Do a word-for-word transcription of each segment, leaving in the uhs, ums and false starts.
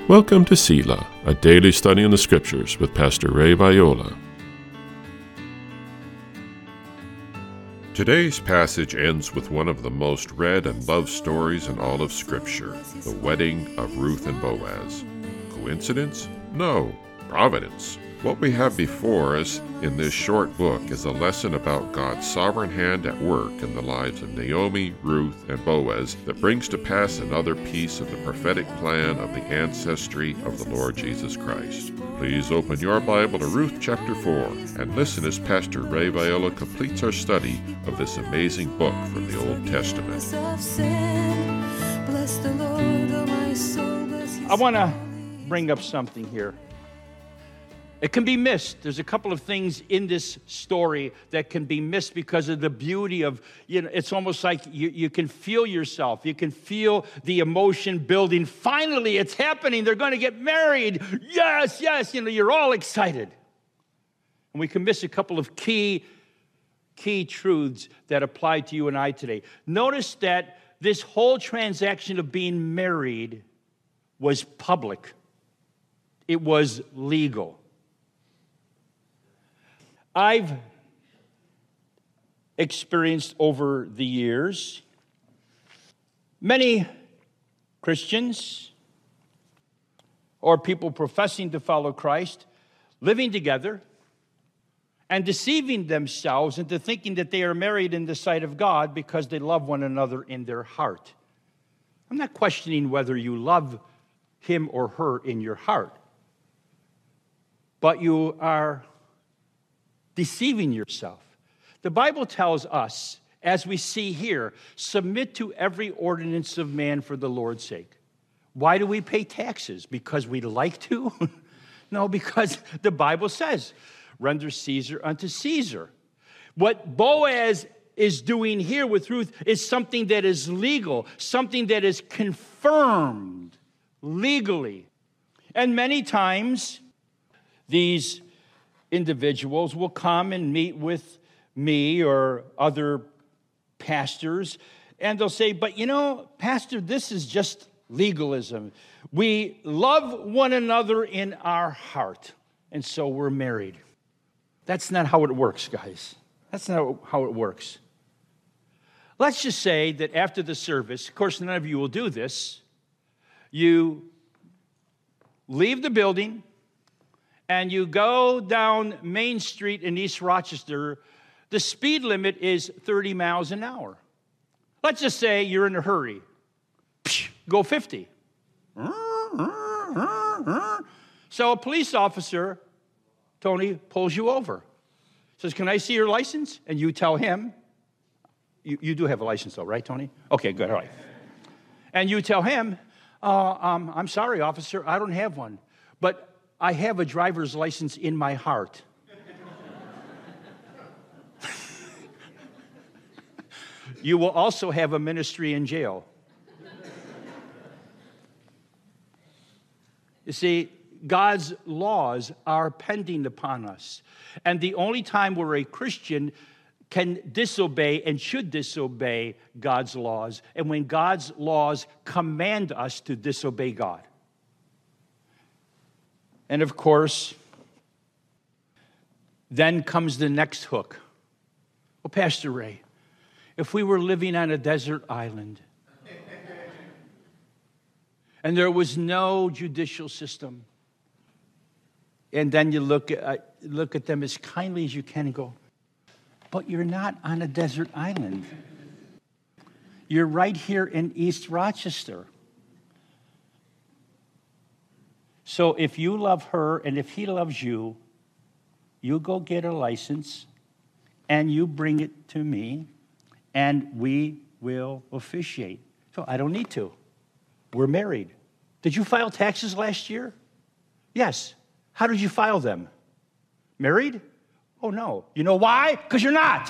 Welcome to Selah, a daily study in the Scriptures with Pastor Ray Viola. Today's passage ends with one of the most read and loved stories in all of Scripture, the wedding of Ruth and Boaz. Coincidence? No, providence. What we have before us in this short book is a lesson about God's sovereign hand at work in the lives of Naomi, Ruth, and Boaz that brings to pass another piece of the prophetic plan of the ancestry of the Lord Jesus Christ. Please open your Bible to Ruth chapter four and listen as Pastor Ray Viola completes our study of this amazing book from the Old Testament. I want to bring up something here. It can be missed. There's a couple of things in this story that can be missed because of the beauty of, you know, it's almost like you, you can feel yourself. You can feel the emotion building. Finally, it's happening. They're going to get married. Yes, yes. You know, you're all excited. And we can miss a couple of key, key truths that apply to you and I today. Notice that this whole transaction of being married was public. It was legal. I've experienced over the years many Christians or people professing to follow Christ living together and deceiving themselves into thinking that they are married in the sight of God because they love one another in their heart. I'm not questioning whether you love him or her in your heart, but you are deceiving yourself. The Bible tells us, as we see here, submit to every ordinance of man for the Lord's sake. Why do we pay taxes? Because we like to? No, because the Bible says, render Caesar unto Caesar. What Boaz is doing here with Ruth is something that is legal, something that is confirmed legally. And many times, these individuals will come and meet with me or other pastors, and they'll say, but you know, Pastor, this is just legalism. We love one another in our heart, and so we're married. That's not how it works, guys. That's not how it works. Let's just say that after the service, of course, none of you will do this, you leave the building, and you go down Main Street in East Rochester, the speed limit is thirty miles an hour. Let's just say you're in a hurry. Go fifty. So a police officer, Tony, pulls you over. Says, can I see your license? And you tell him, you, you do have a license though, right, Tony? Okay, good, all right. And you tell him, uh, um, I'm sorry, officer, I don't have one. But I have a driver's license in my heart. You will also have a ministry in jail. You see, God's laws are pending upon us. And the only time where a Christian can disobey and should disobey God's laws, and when God's laws command us to disobey God. And of course, then comes the next hook. Well, Pastor Ray, if we were living on a desert island and there was no judicial system, and then you look at, look at them as kindly as you can and go, but you're not on a desert island. You're right here in East Rochester. So if you love her and if he loves you, you go get a license and you bring it to me and we will officiate. So I don't need to. We're married. Did you file taxes last year? Yes. How did you file them? Married? Oh, no. You know why? Because you're not.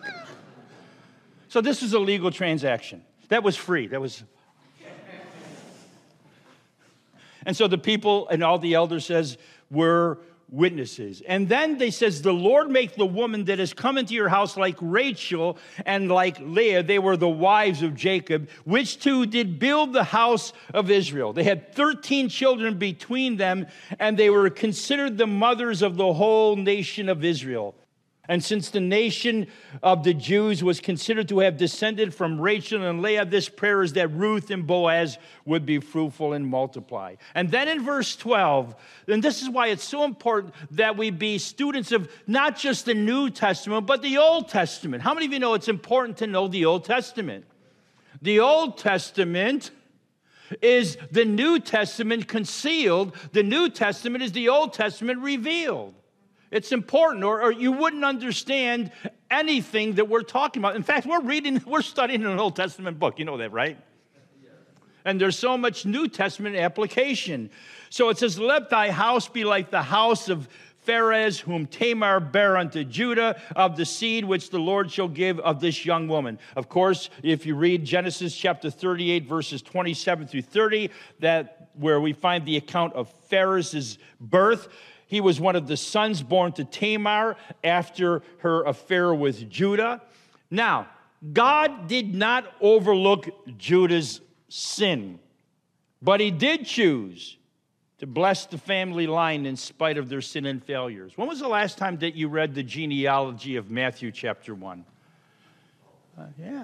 So this is a legal transaction. That was free. That was... And so the people and all the elders says, we're, witnesses. And then they says, the Lord make the woman that has come into your house like Rachel and like Leah. They were the wives of Jacob, which two did build the house of Israel. They had thirteen children between them, and they were considered the mothers of the whole nation of Israel. And since the nation of the Jews was considered to have descended from Rachel and Leah, this prayer is that Ruth and Boaz would be fruitful and multiply. And then in verse twelve, and this is why it's so important that we be students of not just the New Testament, but the Old Testament. How many of you know it's important to know the Old Testament? The Old Testament is the New Testament concealed. The New Testament is the Old Testament revealed. It's important, or, or you wouldn't understand anything that we're talking about. In fact, we're reading, we're studying an Old Testament book. You know that, right? And there's so much New Testament application. So it says, let thy house be like the house of Pharez, whom Tamar bare unto Judah, of the seed which the Lord shall give of this young woman. Of course, if you read Genesis chapter thirty-eight, verses twenty-seven through thirty, that where we find the account of Pharez's birth. He was one of the sons born to Tamar after her affair with Judah. Now, God did not overlook Judah's sin, but he did choose to bless the family line in spite of their sin and failures. When was the last time that you read the genealogy of Matthew chapter one? Uh, yeah.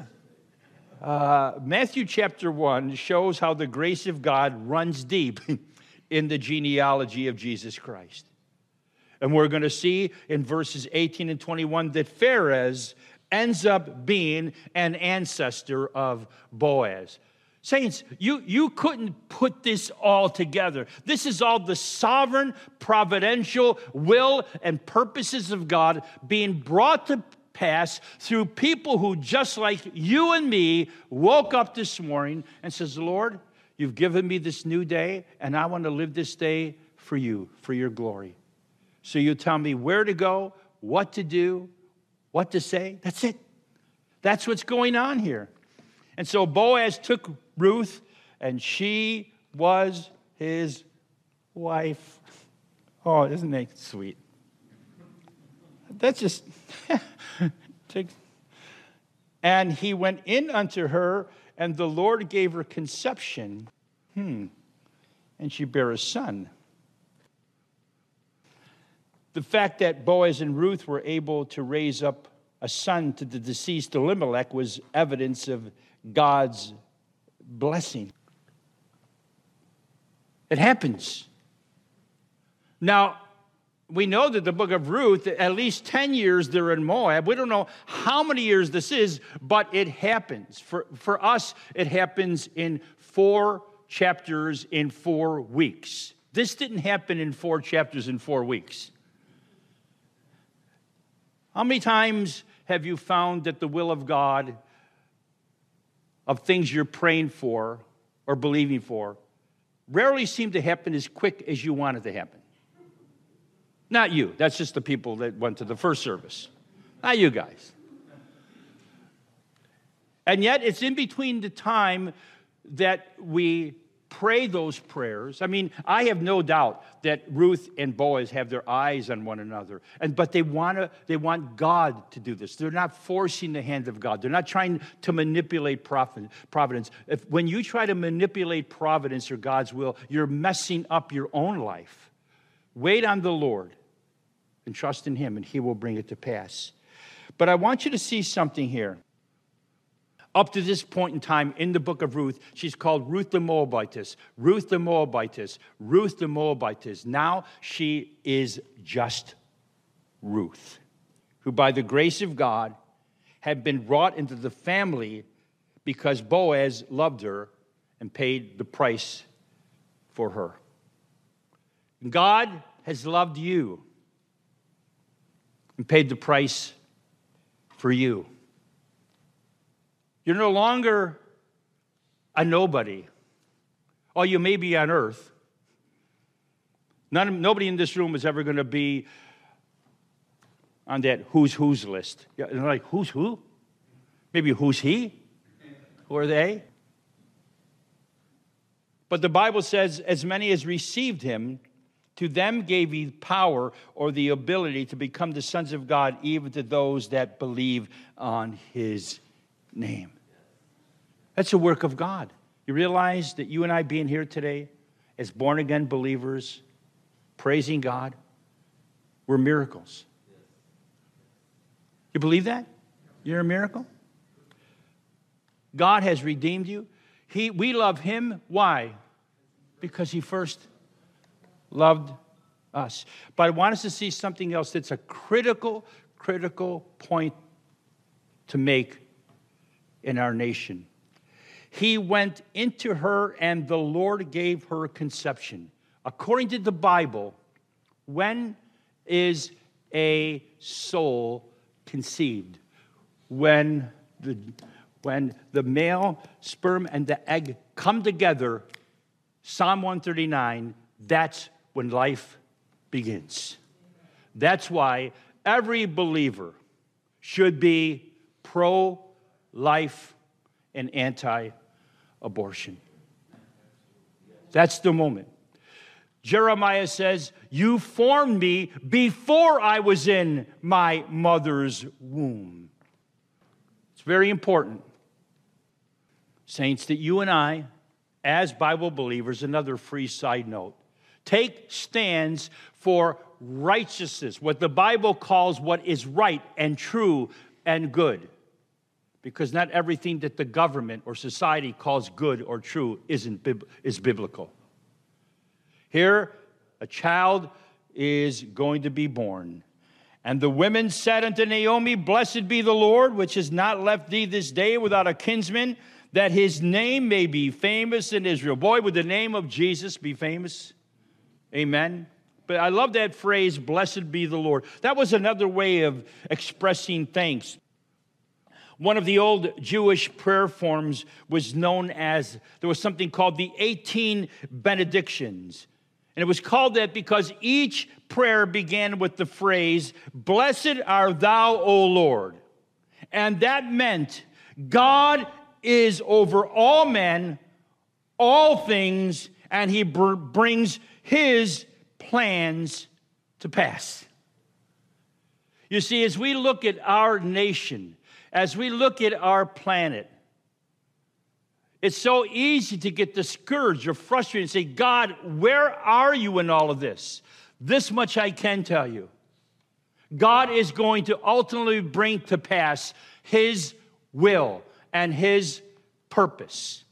Uh, Matthew chapter one shows how the grace of God runs deep in the genealogy of Jesus Christ. And we're going to see in verses eighteen and twenty-one that Pharez ends up being an ancestor of Boaz. Saints, you, you couldn't put this all together. This is all the sovereign, providential will and purposes of God being brought to pass through people who, just like you and me, woke up this morning and says, Lord, you've given me this new day, and I want to live this day for you, for your glory. So you tell me where to go, what to do, what to say. That's it. That's what's going on here. And so Boaz took Ruth, and she was his wife. Oh, isn't that sweet? That's just... And he went in unto her, and the Lord gave her conception. Hmm. And she bare a son. The fact that Boaz and Ruth were able to raise up a son to the deceased Elimelech was evidence of God's blessing. It happens. Now, we know that the book of Ruth, at least ten years they're in Moab. We don't know how many years this is, but it happens. For, for us, it happens in four chapters in four weeks. This didn't happen in four chapters in four weeks. How many times have you found that the will of God, of things you're praying for or believing for, rarely seem to happen as quick as you want it to happen? Not you. That's just the people that went to the first service. Not you guys. And yet, it's in between the time that we pray those prayers. I mean, I have no doubt that Ruth and Boaz have their eyes on one another, and but they want to. They want God to do this. They're not forcing the hand of God. They're not trying to manipulate providence. If, when you try to manipulate providence or God's will, you're messing up your own life. Wait on the Lord and trust in Him, and He will bring it to pass. But I want you to see something here. Up to this point in time in the book of Ruth, she's called Ruth the Moabitess, Ruth the Moabitess, Ruth the Moabitess. Now she is just Ruth, who by the grace of God had been brought into the family because Boaz loved her and paid the price for her. God has loved you and paid the price for you. You're no longer a nobody. Oh, you may be on earth. None, nobody in this room is ever going to be on that who's who's list. Yeah, and like, who's who? Maybe who's he? Who are they? But the Bible says, as many as received him, To them gave he power or the ability to become the sons of God, even to those that believe on his name. That's a work of God. You realize that you and I being here today as born-again believers, praising God, we're miracles. You believe that? You're a miracle? God has redeemed you. He, we love him. Why? Because he first loved us. But I want us to see something else that's a critical, critical point to make in our nation. He went into her, and the Lord gave her conception. According to the Bible, when is a soul conceived? When the, when the male sperm and the egg come together, Psalm one thirty-nine, that's when life begins. That's why every believer should be pro-life and anti-abortion. That's the moment. Jeremiah says, you formed me before I was in my mother's womb. It's very important, saints, that you and I, as Bible believers, another free side note, take stands for righteousness, what the Bible calls what is right and true and good. Because not everything that the government or society calls good or true isn't is biblical. Here, a child is going to be born. And the women said unto Naomi, blessed be the Lord, which has not left thee this day without a kinsman, that his name may be famous in Israel. Boy, would the name of Jesus be famous? Amen. But I love that phrase, blessed be the Lord. That was another way of expressing thanks. One of the old Jewish prayer forms was known as, there was something called the eighteen benedictions. And it was called that because each prayer began with the phrase, blessed art thou, O Lord. And that meant God is over all men, all things, and he br- brings his plans to pass. You see, as we look at our nation, as we look at our planet, it's so easy to get discouraged or frustrated and say, God, where are you in all of this? This much I can tell you. God is going to ultimately bring to pass his will and his purpose.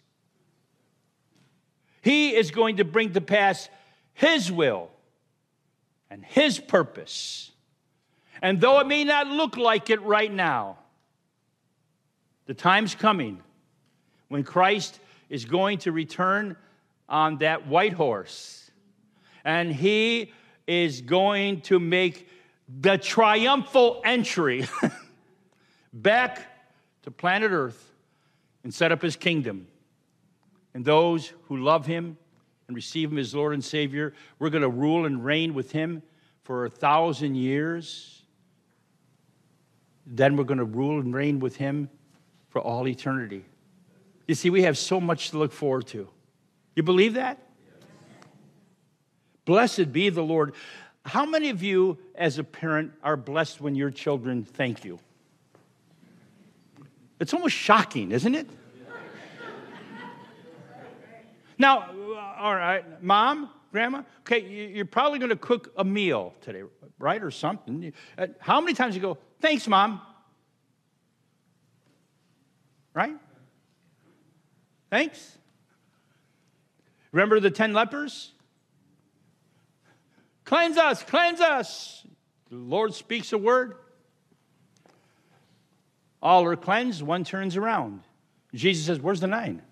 He is going to bring to pass his will and his purpose. And though it may not look like it right now, the time's coming when Christ is going to return on that white horse. And he is going to make the triumphal entry back to planet Earth and set up his kingdom. And those who love him and receive him as Lord and Savior, we're going to rule and reign with him for a thousand years. Then we're going to rule and reign with him for all eternity. You see, we have so much to look forward to. You believe that? Yes. Blessed be the Lord. How many of you, as a parent, are blessed when your children thank you? It's almost shocking, isn't it? Now, all right, Mom, Grandma, okay, you're probably going to cook a meal today, right, or something. How many times you go, thanks, Mom? Right? Thanks. Remember the ten lepers? Cleanse us, cleanse us. The Lord speaks a word. All are cleansed, one turns around. Jesus says, where's the nine?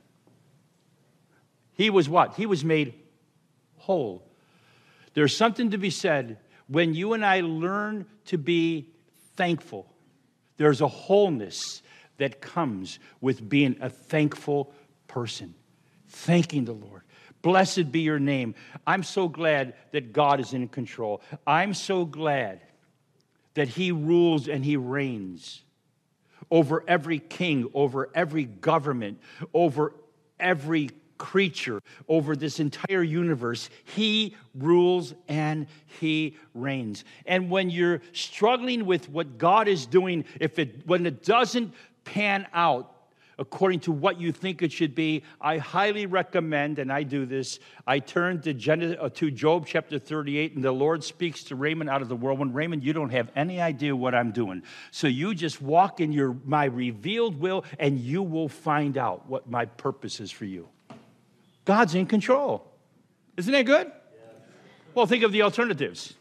He was what? He was made whole. There's something to be said when you and I learn to be thankful. There's a wholeness that comes with being a thankful person. Thanking the Lord. Blessed be your name. I'm so glad that God is in control. I'm so glad that he rules and he reigns over every king, over every government, over every creature over this entire universe. He rules and he reigns. And when you're struggling with what God is doing, if it when it doesn't pan out according to what you think it should be, I highly recommend, and I do this, I turn to, Gen- uh, to Job chapter thirty-eight, and the Lord speaks to Raymond out of the whirlwind. Raymond, you don't have any idea what I'm doing. So you just walk in your my revealed will, and you will find out what my purpose is for you. God's in control. Isn't that good? Yeah. Well, think of the alternatives.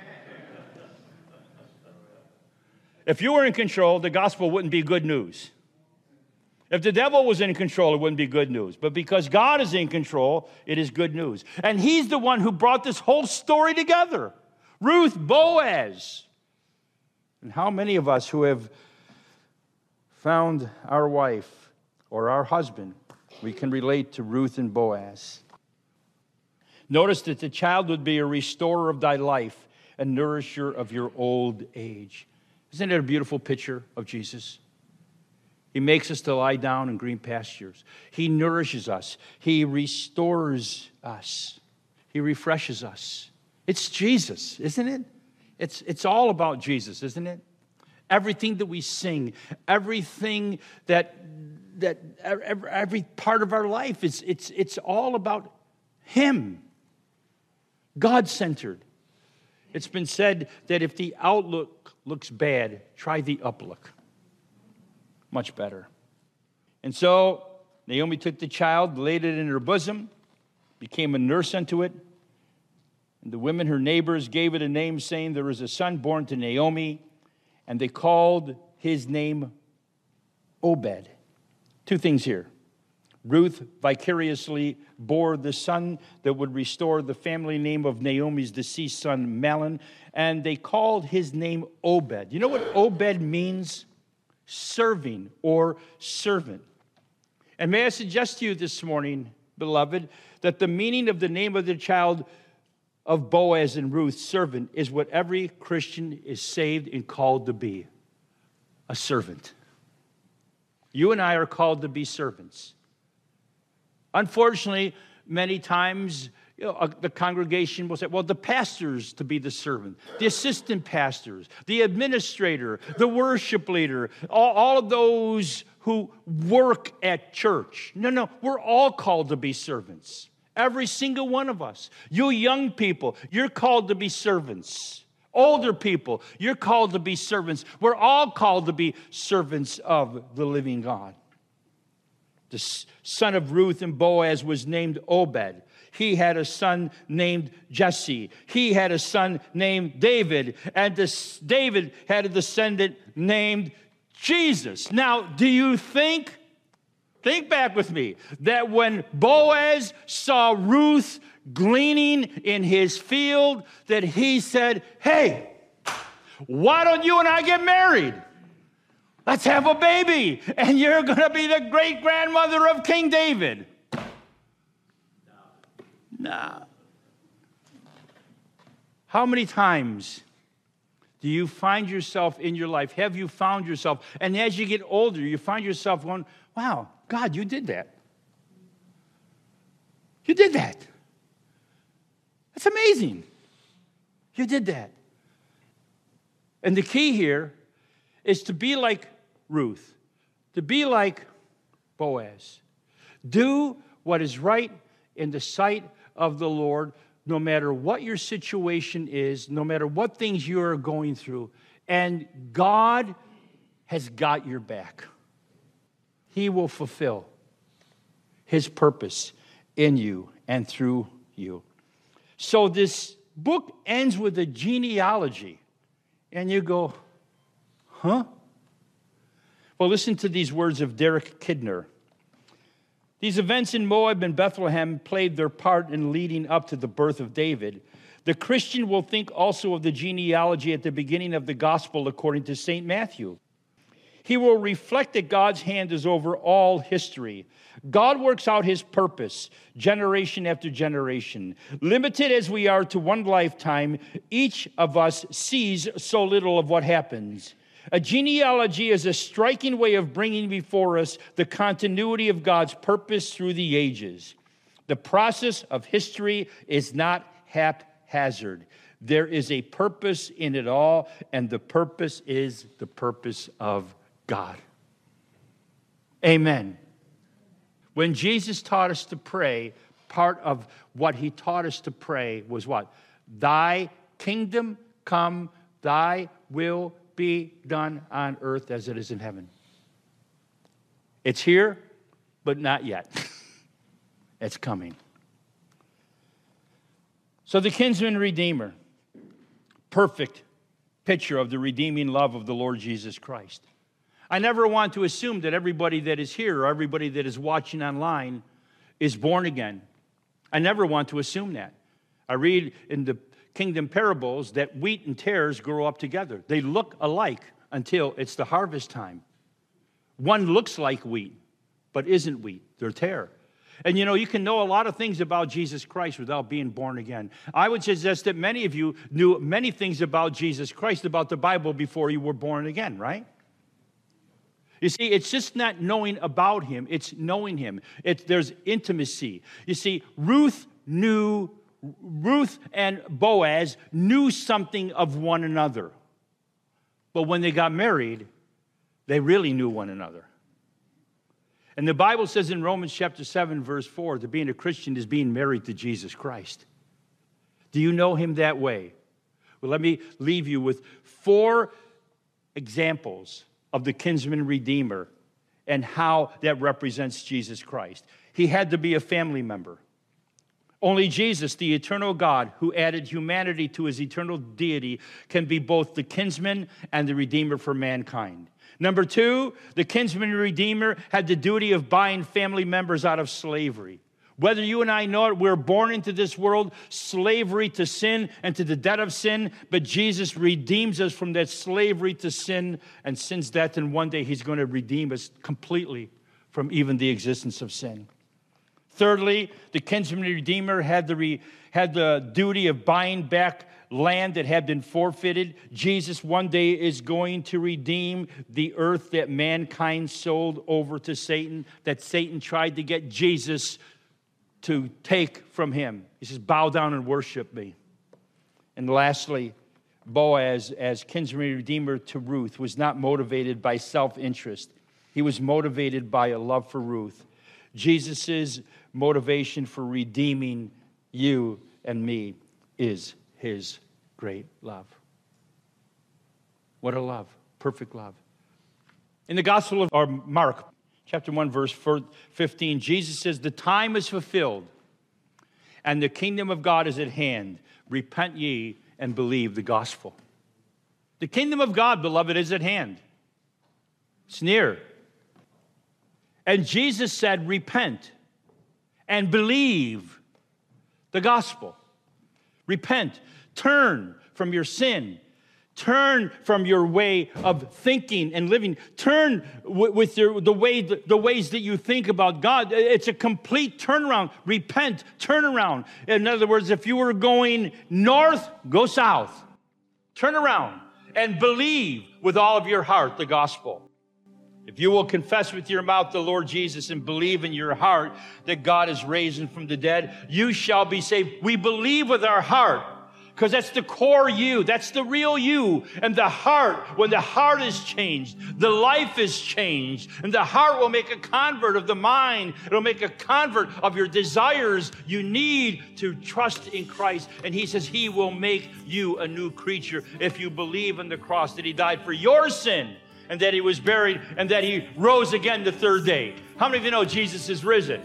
If you were in control, the gospel wouldn't be good news. If the devil was in control, it wouldn't be good news. But because God is in control, it is good news. And he's the one who brought this whole story together. Ruth, Boaz. And how many of us who have found our wife or our husband, we can relate to Ruth and Boaz. Notice that the child would be a restorer of thy life, a nourisher of your old age. Isn't it a beautiful picture of Jesus? He makes us to lie down in green pastures. He nourishes us. He restores us. He refreshes us. It's Jesus, isn't it? It's, it's all about Jesus, isn't it? Everything that we sing, everything that, that every, every part of our life, is, it's, it's all about him. God-centered. It's been said that if the outlook looks bad, try the uplook. Much better. And so Naomi took the child, laid it in her bosom, became a nurse unto it. And the women, her neighbors, gave it a name, saying, there is a son born to Naomi. And they called his name Obed. Two things here. Ruth vicariously bore the son that would restore the family name of Naomi's deceased son, Mahlon. And they called his name Obed. You know what Obed means? Serving or servant. And may I suggest to you this morning, beloved, that the meaning of the name of the child of Boaz and Ruth, servant, is what every Christian is saved and called to be, a servant. You and I are called to be servants. Unfortunately, many times, you know, uh, the congregation will say, well, the pastor's to be the servant, the assistant pastors, the administrator, the worship leader, all, all of those who work at church. No, no, we're all called to be servants. Every single one of us. You young people, you're called to be servants. Older people, you're called to be servants. We're all called to be servants of the living God. The son of Ruth and Boaz was named Obed. He had a son named Jesse. He had a son named David. And this David had a descendant named Jesus. Now, do you think, think back with me, that when Boaz saw Ruth gleaning in his field, that he said, hey, why don't you and I get married? Let's have a baby, and you're going to be the great-grandmother of King David. No. How many times do you find yourself in your life, have you found yourself, and as you get older, you find yourself going, wow, God, you did that. You did that. That's amazing. You did that. And the key here is to be like Ruth, to be like Boaz. Do what is right in the sight of the Lord, no matter what your situation is, no matter what things you are going through. And God has got your back. He will fulfill his purpose in you and through you. So this book ends with a genealogy. And you go, huh? Well, listen to these words of Derek Kidner. These events in Moab and Bethlehem played their part in leading up to the birth of David. The Christian will think also of the genealogy at the beginning of the gospel according to Saint Matthew. He will reflect that God's hand is over all history. God works out his purpose, generation after generation. Limited as we are to one lifetime, each of us sees so little of what happens. A genealogy is a striking way of bringing before us the continuity of God's purpose through the ages. The process of history is not haphazard. There is a purpose in it all, and the purpose is the purpose of God. Amen. When Jesus taught us to pray, part of what he taught us to pray was what? Thy kingdom come, thy will be done on earth as it is in heaven. It's here, but not yet. It's coming. So the kinsman redeemer, perfect picture of the redeeming love of the Lord Jesus Christ. I never want to assume that everybody that is here or everybody that is watching online is born again. I never want to assume that. I read in the kingdom parables that wheat and tares grow up together. They look alike until it's the harvest time. One looks like wheat, but isn't wheat. They're tare. And you know, you can know a lot of things about Jesus Christ without being born again. I would suggest that many of you knew many things about Jesus Christ, about the Bible, before you were born again, right? You see, it's just not knowing about him, it's knowing him. It's, there's intimacy. You see, Ruth knew, Ruth and Boaz knew something of one another. But when they got married, they really knew one another. And the Bible says in Romans chapter seven, verse four, that being a Christian is being married to Jesus Christ. Do you know him that way? Well, let me leave you with four examples of the kinsman redeemer and how that represents Jesus Christ. He had to be a family member. Only Jesus, the eternal God, who added humanity to his eternal deity, can be both the kinsman and the redeemer for mankind. Number two, the kinsman redeemer had the duty of buying family members out of slavery. Whether you and I know it, we're born into this world, slavery to sin and to the debt of sin, but Jesus redeems us from that slavery to sin and sin's death, and one day he's going to redeem us completely from even the existence of sin. Thirdly, the kinsman redeemer had the, re, had the duty of buying back land that had been forfeited. Jesus one day is going to redeem the earth that mankind sold over to Satan, that Satan tried to get Jesus to take from him. He says, bow down and worship me. And lastly, Boaz, as kinsman redeemer to Ruth, was not motivated by self-interest. He was motivated by a love for Ruth. Jesus' motivation for redeeming you and me is his great love. What a love. Perfect love. In the Gospel of or Mark, chapter one, verse fifteen, Jesus says, the time is fulfilled, and the kingdom of God is at hand. Repent ye and believe the gospel. The kingdom of God, beloved, is at hand. It's near. And Jesus said, repent and believe the gospel. Repent. Turn from your sin. Turn from your way of thinking and living. Turn w- with your, the, way, the, the ways that you think about God. It's a complete turnaround. Repent. Turn around. In other words, if you were going north, go south. Turn around and believe with all of your heart the gospel. If you will confess with your mouth the Lord Jesus and believe in your heart that God is raised him from the dead, you shall be saved. We believe with our heart because that's the core you. That's the real you. And the heart, when the heart is changed, the life is changed. And the heart will make a convert of the mind. It'll make a convert of your desires. You need to trust in Christ. And he says he will make you a new creature if you believe in the cross that he died for your sin, and that he was buried, and that he rose again the third day. How many of you know Jesus is risen?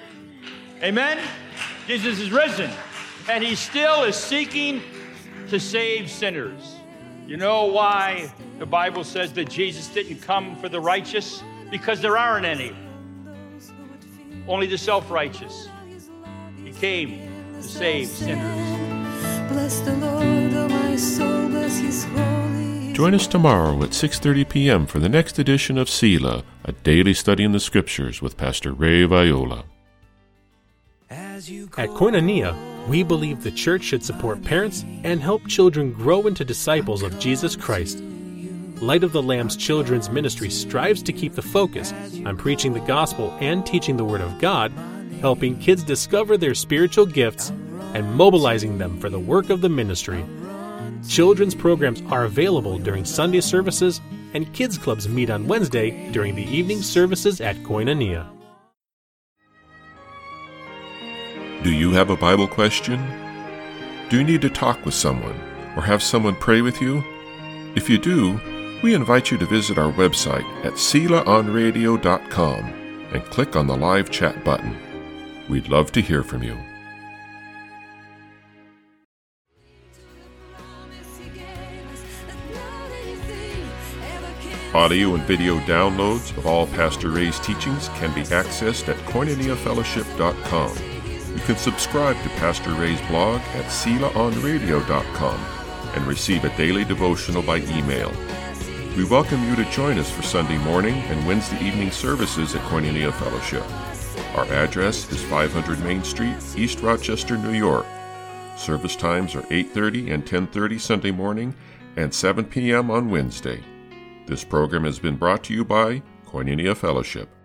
Amen? Jesus is risen. And he still is seeking to save sinners. You know why the Bible says that Jesus didn't come for the righteous? Because there aren't any. Only the self-righteous. He came to save sinners. Bless the Lord, oh my soul, bless his holy. Join us tomorrow at six thirty p.m. for the next edition of Selah, a daily study in the Scriptures with Pastor Ray Viola. At Koinonia, we believe the church should support parents and help children grow into disciples of Jesus Christ. Light of the Lamb's Children's Ministry strives to keep the focus on preaching the gospel and teaching the Word of God helping kids discover their spiritual gifts and mobilizing them for the work of the ministry. Children's programs are available during Sunday services, and kids clubs meet on Wednesday during the evening services at Koinonia. Do you have a Bible question? Do you need to talk with someone or have someone pray with you? If you do, we invite you to visit our website at sela on radio dot com and click on the live chat button. We'd love to hear from you. Audio and video downloads of all Pastor Ray's teachings can be accessed at koinonia fellowship dot com. You can subscribe to Pastor Ray's blog at sela on radio dot com and receive a daily devotional by email. We welcome you to join us for Sunday morning and Wednesday evening services at Koinonia Fellowship. Our address is five hundred Main Street, East Rochester, New York. Service times are eight thirty and ten thirty Sunday morning and seven p.m. on Wednesday. This program has been brought to you by Koinonia Fellowship.